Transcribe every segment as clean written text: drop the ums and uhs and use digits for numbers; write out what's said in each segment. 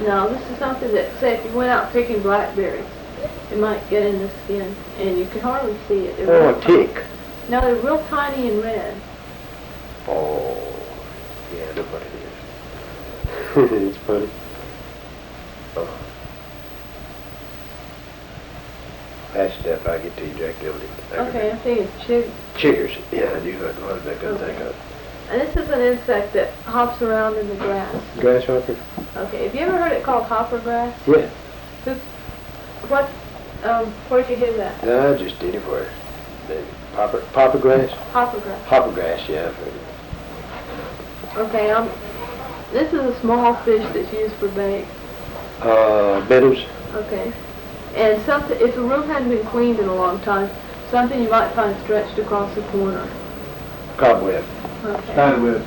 No, this is something that, say, if you went out picking blackberries, it might get in the skin, and you can hardly see it. They're Oh, real a tick. No, they're real tiny and red. Oh, yeah, I know what it is. It's funny. Oh. Fast enough, I get to you, Jack Dillon. Okay, I think it's chiggers. Yeah, I knew what was I couldn't think of. And this is an insect that hops around in the grass. Grasshopper? Okay, have you ever heard it called hopper grass? Yeah. What, where'd you hear that? No, just anywhere. Popper grass? Hopper grass. Hopper grass, yeah, I've heard it. Okay, this is a small fish that's used for bait. Minnows? Okay. And something, if the room hadn't been cleaned in a long time, something you might find stretched across the corner. Cobweb. Okay. Spiderweb.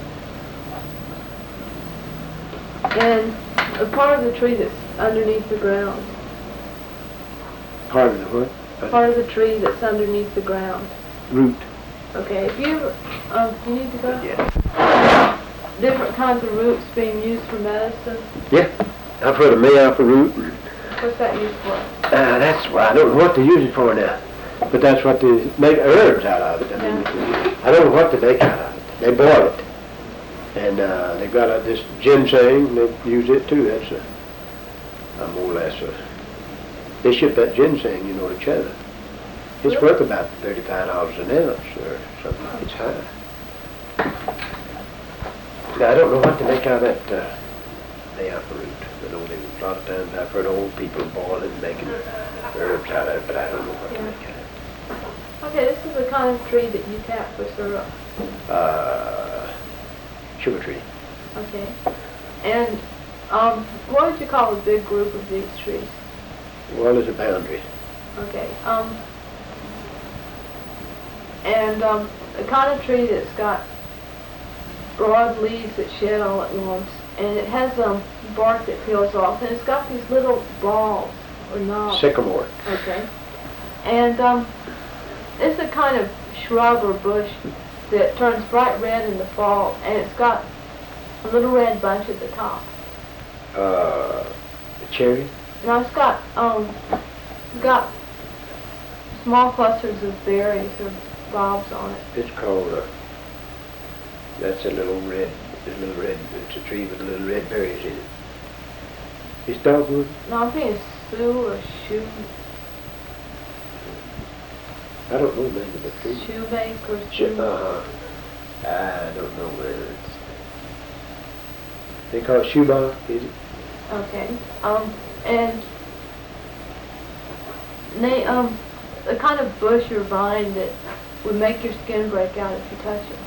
And a part of the tree that's underneath the ground. Part of the what? Part of the tree that's underneath the ground. Root. Okay, if you ever, you need to go? Yeah. Different kinds of roots being used for medicine. Yeah. I've heard of mayapple root. What's that used for? That's why I don't know what to use it for now. But that's what they make herbs out of it. I mean, I don't know what to make out of it. They boil it. And they've got this ginseng, they use it too. That's a more or less they ship that ginseng, you know, to China. It's worth about $35 an ounce or something. It's high. Now, I don't know what to make out of that mayapple root. But only a lot of times I've heard old people boil it and making herbs out of it, but I don't know what to make out of it. Okay, this is the kind of tree that you tap for syrup. Sugar tree. Okay. And what would you call a big group of these trees? Well, it's a boundary. Okay. And the kind of tree that's got broad leaves that shed all at once, and it has bark that peels off, and it's got these little balls or knobs. Sycamore. Okay. And it's a kind of shrub or bush that turns bright red in the fall, and it's got a little red bunch at the top. The cherry? Now it's got small clusters of berries or bobs on it. It's called that's a little red. It's a tree with little red berries in it. It's dogwood? No, I'm thinking Sue or Shoe. I don't know the name of the tree. Shoebank or Shoe. I don't know where it's. They call it shoebark, is it? Okay. And they the kind of bush or vine that would make your skin break out if you touch it.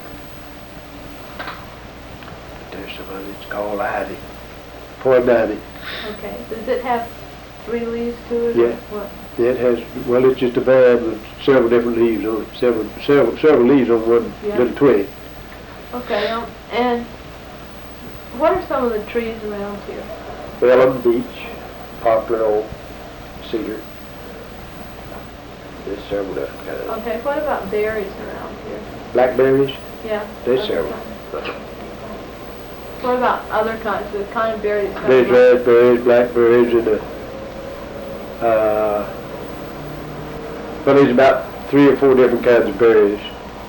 There's somebody, it's called ivy. Poison ivy. Okay. Does it have 3 leaves to it? Yeah. Or what? It has, well, it's just a vine with several different leaves on it, several leaves on one little twig. Okay, and what are some of the trees around here? Elm, beech, poplar, oak, cedar. There's several different kinds. Okay, what about berries around here? Blackberries? Yeah. There's several. What about other kinds, the kind of berries? There's raspberries, blackberries, and well, there's about 3 or 4 different kinds of berries.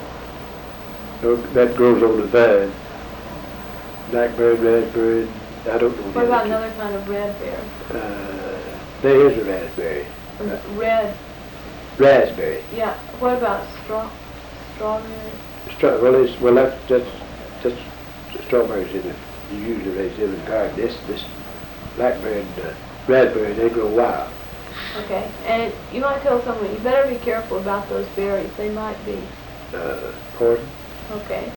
That grows on the vine. Blackberry, raspberry, I don't know. What about another kind of red berry? There is a raspberry. Red. Raspberry. Yeah. What about strawberry? Well, that's strawberries in it. You usually raise them in the garden. This blackberry and raspberry, they grow wild. Okay, and you might tell someone, you better be careful about those berries. They might be Poison. Okay.